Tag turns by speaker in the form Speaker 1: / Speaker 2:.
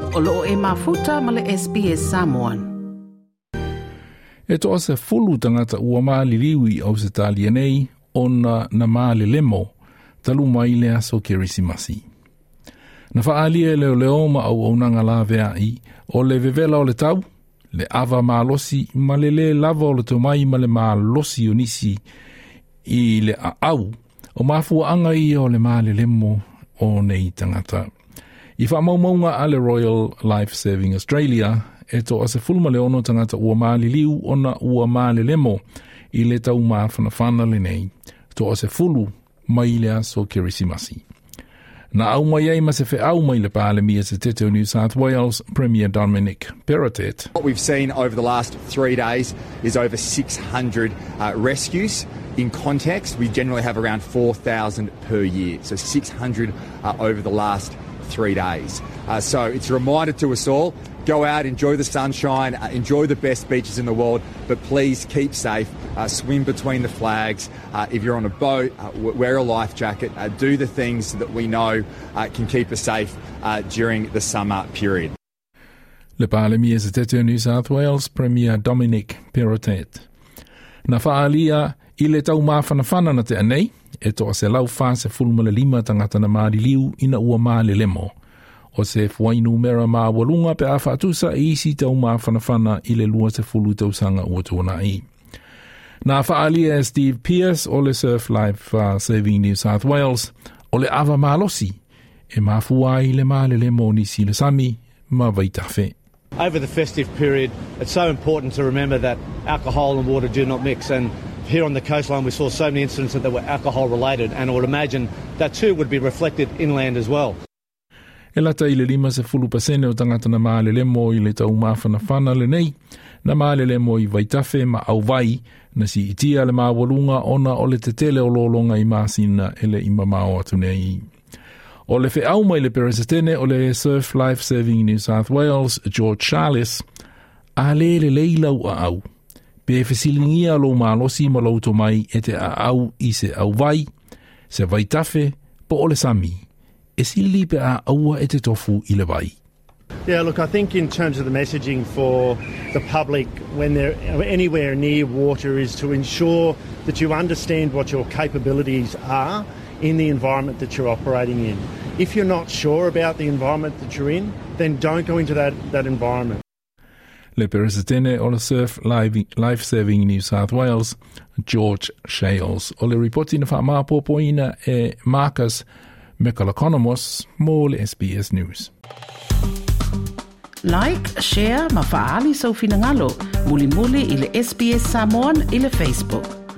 Speaker 1: O loo e mafuta ma le SBS Samoan.
Speaker 2: E to ase fulu tangata ua maaliliwi au se talia nei ona na maale lemo talu mai le aso kerisimasi. Na faalia leo leo ma au nanga lavea I o le vevela o le tau, le ava maalosi ma le lava o le tomai ma le maalosi o nisi I le au o mafua anga I o le maale lemo o nei tangata. I whamaumaunga a le Royal Life Saving Australia, e to ase fulma le ono tangata ua maali liu ona ua maali lemo I le tau mawhanawhana le nei, to ase fulu mai le aso kerisimasi. Na au mai ei ma se fe au mai le pāle mia se tete o New South Wales Premier Dominic Perrottet.
Speaker 3: What we've seen over the last 3 days is over 600 rescues. In context, we generally have around 4,000 per year, so 600 over the last 3 days. So it's a reminder to us all, go out, enjoy the sunshine, enjoy the best beaches in the world, but please keep safe, swim between the flags. If you're on a boat, wear a life jacket, do the things that we know can keep us safe during the summer period.
Speaker 2: Le pāle mia se tete o New South Wales Premier Dominic Perrottet. Na whaalia I le tau mawhanawhana na te anei, e toa se lau whase fulmale lima tangata na maari liu ina ua maale lemo. O se fuainu mera maa walunga pe a whaatusa I isi tau mawhanawhana I le lua se fulu tau sanga ua tōna I. Na whaalia Steve Pearce o le Surf Life Saving New South Wales, o le awa maalosi, e mafua I le maale lemo nisi le sami, ma vaitafe.
Speaker 4: Over the festive period, it's so important to remember that alcohol and water do not mix, and here on the coastline we saw so many incidents that were alcohol related, and I would imagine that too would be reflected inland as well.
Speaker 2: E lata I le 50% o tangata na maale lemo I le tau mawhanawhana le nei, na maale lemo I vaitafe ma au vai, na si itia le mawalunga ona o le tetele o lolonga I masina ele I mamao atu nei. O le fe au mai le peresetene o le Surf Life Saving New South Wales, George Charles, a le leilau a au. Pe fesilingia lo maalosi ma lo tomai e te a au I se au vai, se vaitafe po o le sami. E sili pe a aua e te tofu I le vai.
Speaker 5: Yeah, look, I think in terms of the messaging for the public when they're anywhere near water is to ensure that you understand what your capabilities are in the environment that you're operating in. If you're not sure about the environment that you're in, then don't go into that environment.
Speaker 2: Le peresetene o le Surf Life Saving New South Wales, George Shales. O le reporti na whaamapopoina e Marcus Mekalakonomos mo le SBS News.
Speaker 1: Like, share, ma faali sau finangalo. Muli I le SBS Samoan I le Facebook.